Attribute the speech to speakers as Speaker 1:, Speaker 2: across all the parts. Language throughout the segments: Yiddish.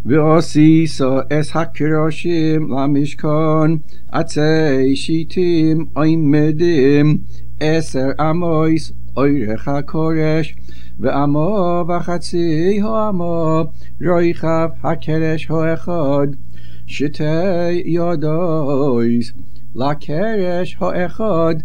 Speaker 1: ועשיסו אס הקרשים למשכון עצי שיטים עמדים 10 אמויס אורך הקורש ועמו וחצי העמו רויחב הקרש האחד שתי ידויס לקרש האחד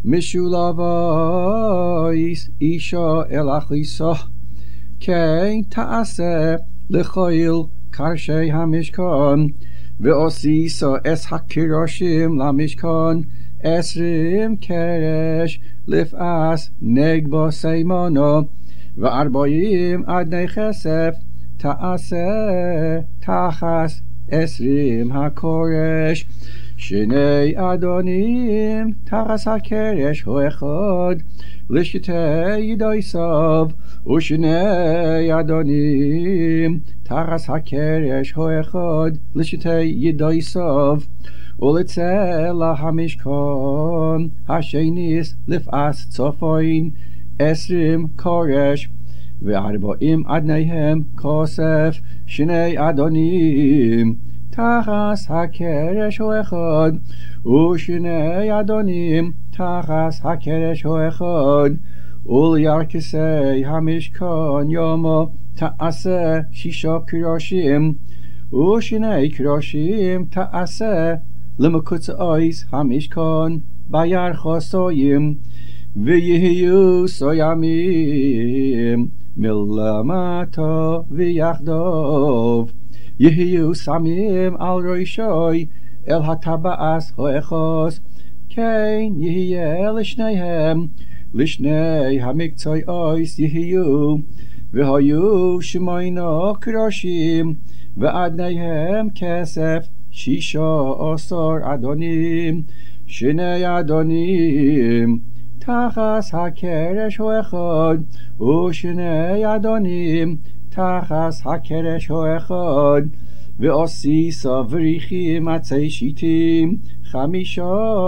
Speaker 1: משולבויס אישה אל אכליסו כן תעשה לחיל קרשי המשכון ועשיסו אס הקרשים למשכון 20 קרש לפעס נגבו סיימונו ו40 אדני כסף תעשה תחס 20 הקורש שני אדונים תחס הקרש האחד לשתי ידייסוב ושני אדונים תחס הקרש האחד לשתי ידייסוב ולצלע המשכון השניס לפעס צפון 20 קורש ו40 אדניהם כוסף שני אדונים תחס הקרש האחד ושני אדונים תחס הקרש האחד ולירכסי המשכון יומו תעשה 6 קרשים ושני קרשים תעשה למקוצויס המשכון בירכוסויים ויהיו סוימים מלמטו ויחדוב יהיו שמים על ראשוי אל הטבעס האחוס כן יהיה לשניהם לשני המקצועיוס יהיו והיו 8 קרשים ואדניהם כסף 16 אדונים שני אדונים תחס הקרש האחד ושני אדונים תחס הקרש האחד ועשיסו וריחים עצי שיטים 5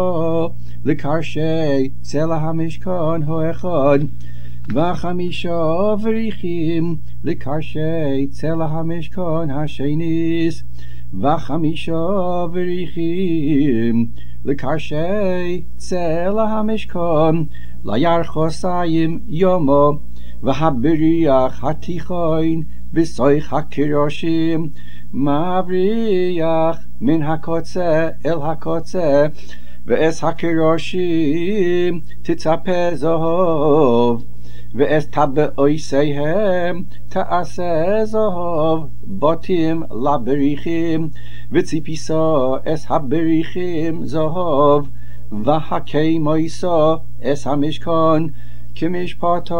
Speaker 1: לקרשי צלע המשכון האחד ו5 וריחים לקרשי צלע המשכון השניס ו5 וריחים לקרשי צלע המשכון לירכוסיים יומו והבריח התיכון בסויך הקרשים מבריח מן הקוצה אל הקוצה ואס הקרשים תצפה זהוב ואס טבעויסיהם תעשה זהוב בתים לבריחים וציפיסו אס הבריחים זהוב והקימויסו אס המשכון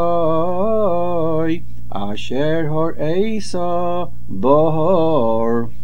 Speaker 1: כמשפטוי אשר הוראיסו בהור